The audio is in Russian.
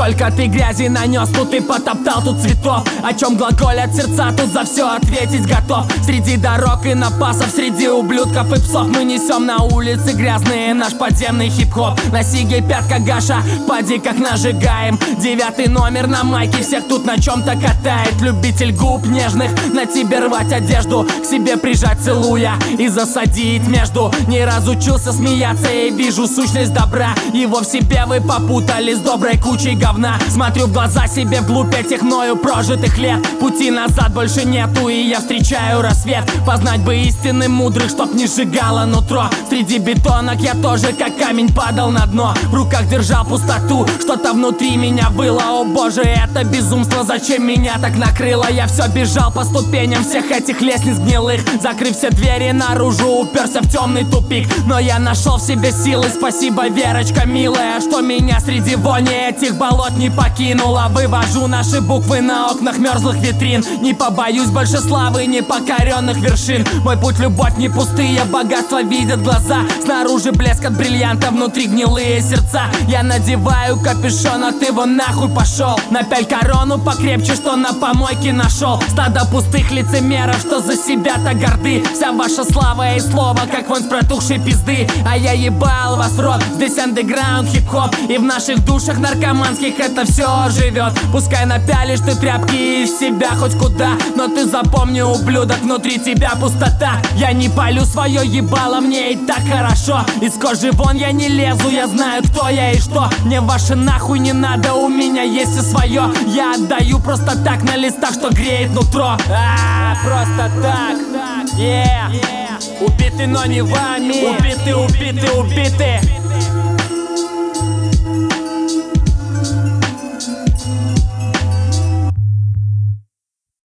Сколько ты грязи нанес, тут и потоптал, тут цветов. О чем глаголят сердца, тут за все ответить готов. Среди дорог и напасов, среди ублюдков и псов мы несем на улицы грязные наш подземный хип-хоп. На сиге пятка Гаша, поди как нажигаем. 9 номер на майке, всех тут на чем-то катает. Любитель губ нежных, на тебе рвать одежду, к себе прижать целуя и засадить между. Не разучился смеяться и вижу сущность добра. Его в себе вы попутали с доброй кучей говна. Смотрю в глаза себе вглубь этих мною прожитых лет. Пути назад больше нету, и я встречаю рассвет. Познать бы истины мудрых, чтоб не сжигало нутро. Среди бетонок я тоже как камень падал на дно. В руках держал пустоту, что-то внутри меня выло. О боже, это безумство, зачем меня так накрыло? Я все бежал по ступеням всех этих лестниц гнилых, закрыв все двери наружу, уперся в темный тупик. Но я нашел в себе силы, спасибо, Верочка милая, что меня среди вони этих болот не покинула. Вывожу наши буквы на окнах мерзлых витрин. Не побоюсь больше славы непокоренных вершин. Мой путь любовь не пустые, богатство видят глаза. Снаружи блеск от бриллианта, внутри гнилые сердца. Я надеваю капюшон, а ты вон нахуй пошел. Напяль корону покрепче, что на помойке нашел. Стадо пустых лицемеров, что за себя-то горды. Вся ваша слава и слово, как вон с протухшей пизды. А я ебал вас в рот, здесь андеграунд, хип-хоп. И в наших душах наркоманских это все живет. Пускай напялишь ты тряпки из себя хоть куда, но ты запомни, ублюдок, внутри тебя пустота. Я не палю свое ебало, мне и так хорошо. Из кожи вон я не лезу, я знаю, кто я и что. Мне ваше нахуй не надо, у меня есть и свое. Я отдаю просто так на листах, что греет нутро. Просто так, yeah. Убиты, но не вами. Убиты, убиты, убиты.